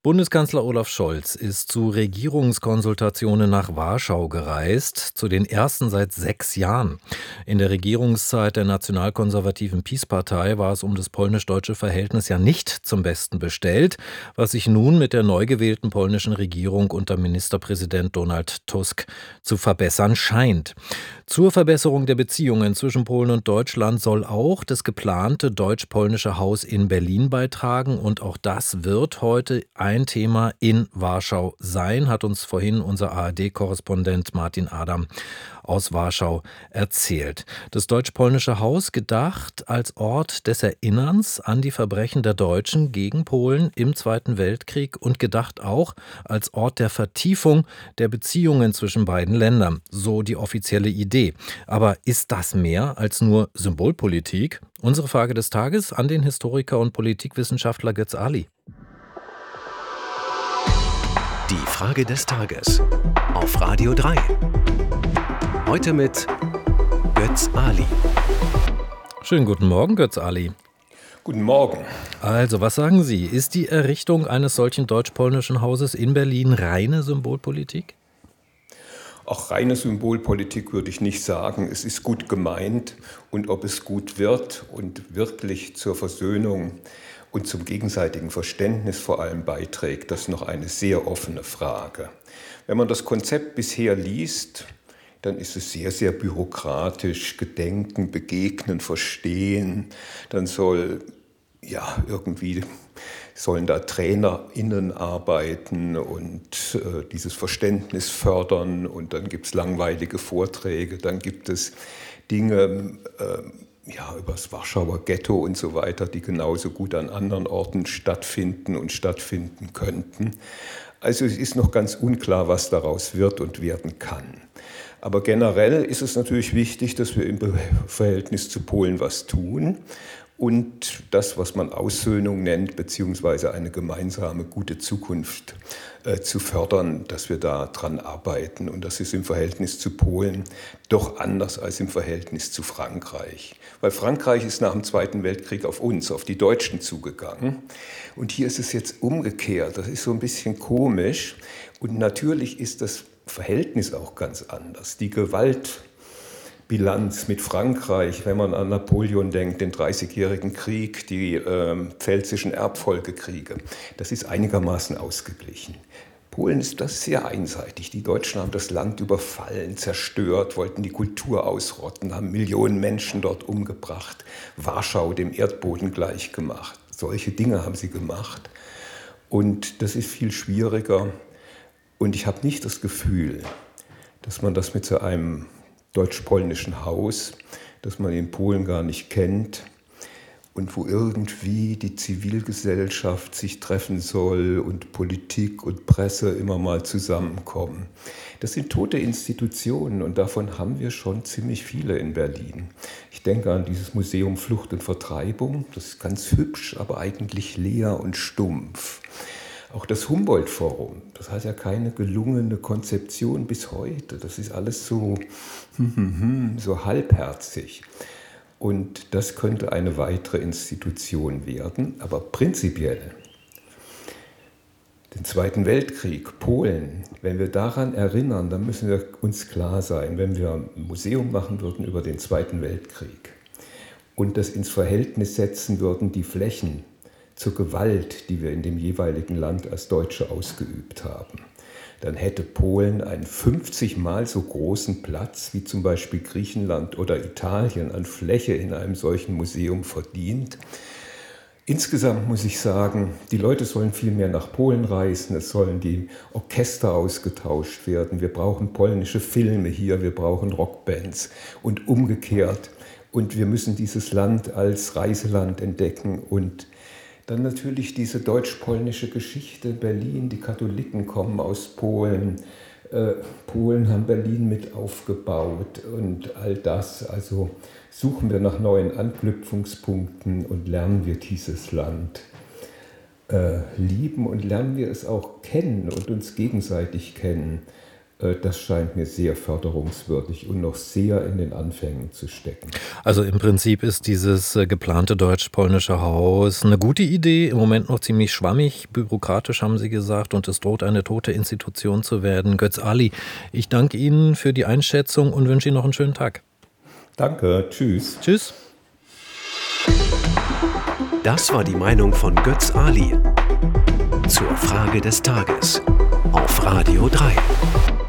Bundeskanzler Olaf Scholz ist zu Regierungskonsultationen nach Warschau gereist, zu den ersten seit 6 Jahren. In der Regierungszeit der nationalkonservativen PiS-Partei war es um das polnisch-deutsche Verhältnis ja nicht zum Besten bestellt, was sich nun mit der neu gewählten polnischen Regierung unter Ministerpräsident Donald Tusk zu verbessern scheint. Zur Verbesserung der Beziehungen zwischen Polen und Deutschland soll auch das geplante deutsch-polnische Haus in Berlin beitragen, und auch das wird heute ein Thema in Warschau sein, hat uns vorhin unser ARD-Korrespondent Martin Adam aus Warschau erzählt. Das deutsch-polnische Haus, gedacht als Ort des Erinnerns an die Verbrechen der Deutschen gegen Polen im Zweiten Weltkrieg und gedacht auch als Ort der Vertiefung der Beziehungen zwischen beiden Ländern, so die offizielle Idee. Aber ist das mehr als nur Symbolpolitik? Unsere Frage des Tages an den Historiker und Politikwissenschaftler Götz Ali. Die Frage des Tages auf Radio 3. Heute mit Götz Ali. Schönen guten Morgen, Götz Ali. Guten Morgen. Also, was sagen Sie? Ist die Errichtung eines solchen deutsch-polnischen Hauses in Berlin reine Symbolpolitik? Auch reine Symbolpolitik würde ich nicht sagen. Es ist gut gemeint, und ob es gut wird und wirklich zur Versöhnung und zum gegenseitigen Verständnis vor allem beiträgt, das ist noch eine sehr offene Frage. Wenn man das Konzept bisher liest, dann ist es sehr, sehr bürokratisch: Gedenken, begegnen, verstehen. Dann sollen da TrainerInnen arbeiten und dieses Verständnis fördern, und dann gibt es langweilige Vorträge, dann gibt es Dinge über das Warschauer Ghetto und so weiter, die genauso gut an anderen Orten stattfinden und stattfinden könnten. Also es ist noch ganz unklar, was daraus wird und werden kann. Aber generell ist es natürlich wichtig, dass wir im Verhältnis zu Polen was tun und das, was man Aussöhnung nennt, beziehungsweise eine gemeinsame gute Zukunft zu fördern, dass wir da dran arbeiten. Und das ist im Verhältnis zu Polen doch anders als im Verhältnis zu Frankreich. Weil Frankreich ist nach dem Zweiten Weltkrieg auf uns, auf die Deutschen zugegangen. Und hier ist es jetzt umgekehrt. Das ist so ein bisschen komisch. Und natürlich ist das Verhältnis auch ganz anders. Die Gewaltbilanz mit Frankreich, wenn man an Napoleon denkt, den Dreißigjährigen Krieg, die pfälzischen Erbfolgekriege, das ist einigermaßen ausgeglichen. Polen ist das sehr einseitig. Die Deutschen haben das Land überfallen, zerstört, wollten die Kultur ausrotten, haben Millionen Menschen dort umgebracht, Warschau dem Erdboden gleichgemacht. Solche Dinge haben sie gemacht. Und das ist viel schwieriger. Und ich habe nicht das Gefühl, dass man das mit so einem deutsch-polnischen Haus, das man in Polen gar nicht kennt und wo irgendwie die Zivilgesellschaft sich treffen soll und Politik und Presse immer mal zusammenkommen. Das sind tote Institutionen, und davon haben wir schon ziemlich viele in Berlin. Ich denke an dieses Museum Flucht und Vertreibung, das ist ganz hübsch, aber eigentlich leer und stumpf. Auch das Humboldt-Forum, das hat ja keine gelungene Konzeption bis heute. Das ist alles so halbherzig. Und das könnte eine weitere Institution werden. Aber prinzipiell, den Zweiten Weltkrieg, Polen, wenn wir daran erinnern, dann müssen wir uns klar sein, wenn wir ein Museum machen würden über den Zweiten Weltkrieg und das ins Verhältnis setzen würden, die Flächen zur Gewalt, die wir in dem jeweiligen Land als Deutsche ausgeübt haben, dann hätte Polen einen 50-mal so großen Platz wie zum Beispiel Griechenland oder Italien an Fläche in einem solchen Museum verdient. Insgesamt muss ich sagen, die Leute sollen viel mehr nach Polen reisen, es sollen die Orchester ausgetauscht werden, wir brauchen polnische Filme hier, wir brauchen Rockbands und umgekehrt. Und wir müssen dieses Land als Reiseland entdecken. Und dann natürlich diese deutsch-polnische Geschichte, Berlin, die Katholiken kommen aus Polen, Polen haben Berlin mit aufgebaut und all das. Also suchen wir nach neuen Anknüpfungspunkten und lernen wir dieses Land lieben und lernen wir es auch kennen und uns gegenseitig kennen. Das scheint mir sehr förderungswürdig und noch sehr in den Anfängen zu stecken. Also im Prinzip ist dieses geplante deutsch-polnische Haus eine gute Idee, im Moment noch ziemlich schwammig, bürokratisch haben Sie gesagt, und es droht eine tote Institution zu werden. Götz Ali, ich danke Ihnen für die Einschätzung und wünsche Ihnen noch einen schönen Tag. Danke, tschüss. Tschüss. Das war die Meinung von Götz Ali zur Frage des Tages auf Radio 3.